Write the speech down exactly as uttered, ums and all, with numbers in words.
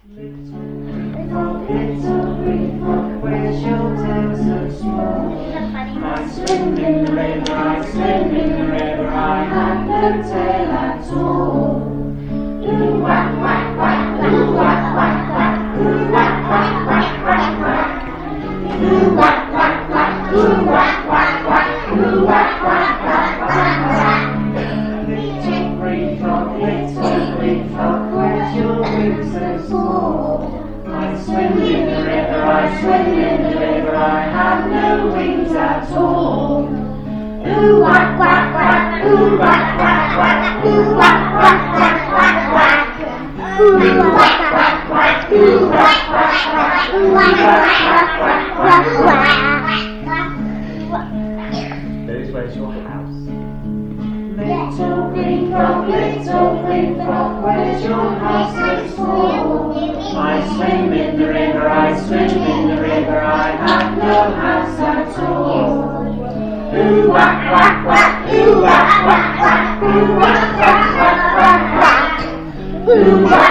Little green frog, where's your tail so small? I swim in the river, I swim in the river, I have no tail at all. Ooh, whack, whack, whack, ooh, whack, whack, whack, ooh, whack, whack, whack, whack, whack. Ooh, whack, whack, whack, ooh, whack, whack, whack, ooh, whack, whack, whack, whack, whack. Little green frog, little green frog, where's your wings so small? I swim in the river, I swim in the river, I have no wings at all. Ooh, whack, whack, whack, ooh, whack, whack, whack, ooh, whack, whack, whack, whack, whack. Ooh, whack, whack, whack, ooh, whack, whack, whack, ooh, whack, whack, whack, whack, whack. Those, where's your house? Little green frog, little green frog, where's your house so small? I swim in the river, I swim in the river, I have no house at all. Ooh, whack, whack, whack, ooh, whack, whack, whack, ooh, whack, whack, whack, whack, whack. Ooh, whack.